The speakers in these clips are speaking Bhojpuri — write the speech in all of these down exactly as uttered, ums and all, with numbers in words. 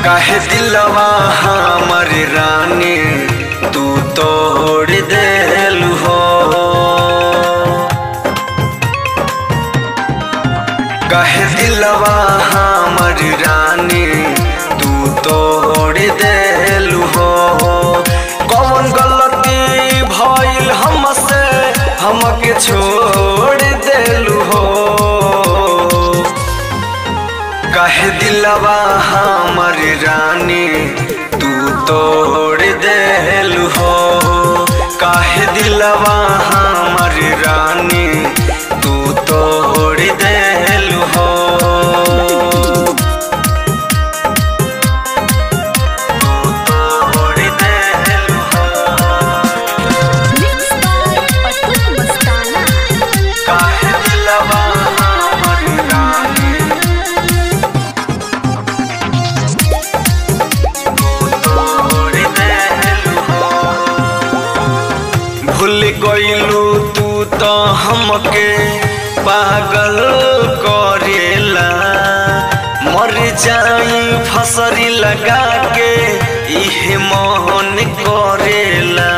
काहे दिलवा हमर रानी तू तोड़ देलू हो। काहे दिलवा हमर रानी तू तोड़ देलू हो। कौन गलती भइल हमसे हमके छोड़ देलू हो। काहे दिलवा हमर रानी तू तोड़ देलू हो। काहे दिलवा हमर रानी तू तोड़ देलू हो। भूल गइलू तू तो हमके पागल करेला। मर जाई फसरी लगा के इहे मोहन करेला।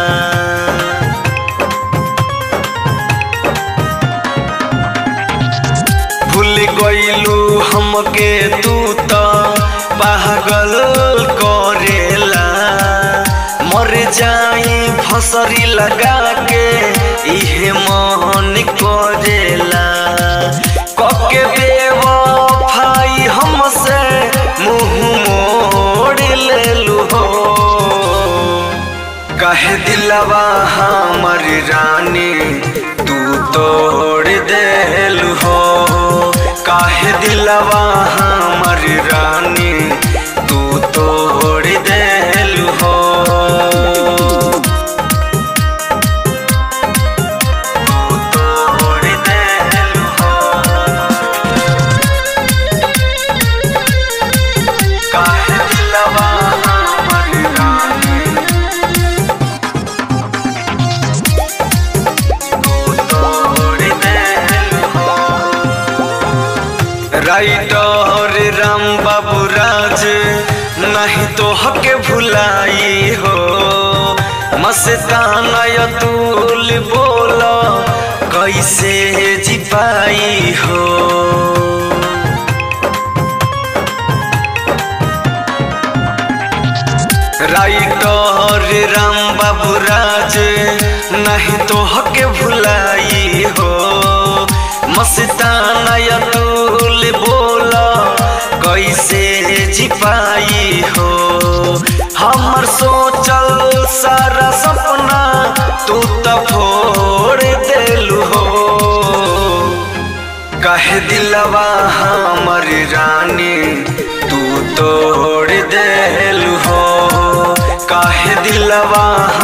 भूल गइलू हमके तू तो पागल करेला। मर जाई फसरी लगा के इहे मोहन करेला। कके बेवफाई हमसे मुँह मोड़ लेलू हो। काहे दिलवा हमर रानी तू तोड़ देलू हो। काहे दिलवा हमर रानी तू तोड़ देलू हो। राइटर राम बाबू राज नहीं तो हके भुलाई हो। मस्ताना अतुल बोलो कैसे जी पाई हो। राइटर राम बाबू राज नहीं तो हके भुलाई हो। मस्ताना अतुल बोला कैसे जी पाई हो। हमर सोचल सारा सपना तू तो फोड़ देलू हो। काहे दिलवा हमर रानी तू तोड़ देलू हो। काहे दिलवा